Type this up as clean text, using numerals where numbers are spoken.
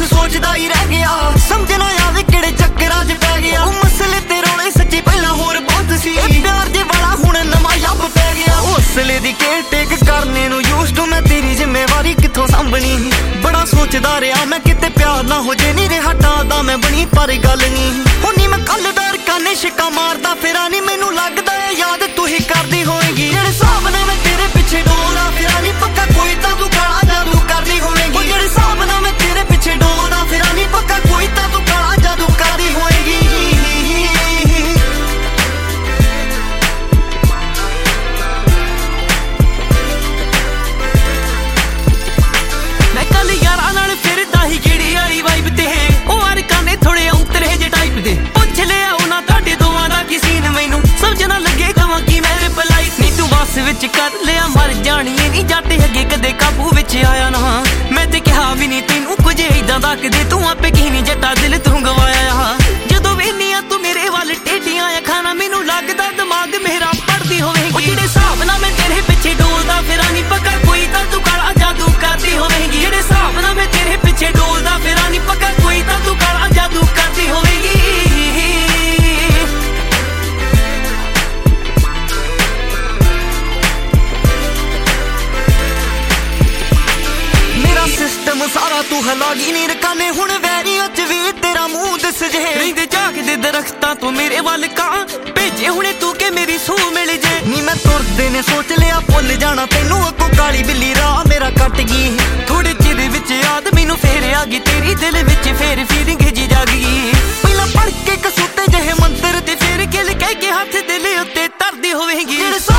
सोचदा ही रह गया, समझ ना आवे किहड़े चक्करां च पै गया। ओ मसले ते रोले सच्ची पहला होर बहुत सी, प्यार जे वाला हुण नवां लब पै गया। हौसले दी केयर टेक करने नूं यूज्ड मैं तेरी जिम्मेवारी कित्थों सांभनी। बड़ा सोचदा रहा मैं किते प्यार ना हो जे नी रहा टादा मैं बनी पर गल नी हुणी। मैं कल दर काने शिका मारदा फिरा नी, मैनू लगदा है याद तू ही करदी होएगी। जेड़े हिसाब नाल मैं तेरे पिछे डोलदा फिरा नी, पक्का कोई तां तू काला जादू करदी होएगी। जेड़े हिसाब नाल मैं तेरे पिछे डोलदा फिरा नी, पक्का कोई तां तू काला जादू करदी होएगी। मैं कल यारां नाल फिरदा ही किहड़ी वाली वाइब ते, ओ हर काने थोड़े औंतरे जे टाइप दे। पुछ लिया उन्हां तुहाडे दोवां दा की सीन, मैनू समझ ना लगे कवां की मैं रिप्लाई। नी तू बस विच कर लिया मर जानी नी जट अगे कदे काबू विच आया ना। मैं ते कहा भी नी तैनू कुछ इदां दा कदे, तू आपे की नी जट्टा दिल तू गवाया। जदों वेखनी तू मेरे वल टेढ़ियां अखां नाल, मैनू लगदा दिमाग मेरा पढ़दी होवेगी। जेड़े हिसाब नाल मैं तेरे पिछे डोलदा फिरां नी, पक्का कोई तां तू काला जादू करदी होवेगी। जेड़े हिसाब नाल मैं तेरे पिछे डोलदा फिरां नी, पक्का कोई तां तू काला जादू करदी होवेगी। सिस्टम सारा तू हलागी नी रकाने, हुण वैरियां च वी तेरा मुंह दिस जे। रहिंदे झाकदे दरख्तां तू मेरे वल कां, भेजे हुणे तू के मेरी सूह मिल जे। नी मैं तुरदे ने सोच लिया भुल जाना तैनू, अगों काली बिल्ली राह मेरा कट गई। थोड़े चिर विच याद मैनू फेर आ गई तेरी, दिल विच फेर फीलिंग जी जाग गई। पहला पढ़ के कसूते जहे मंत्र ते फिर गिल कह के हथ दिल उत्ते धरदी होवेगी।